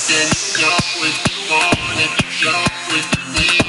Then you know if you want it, show it, we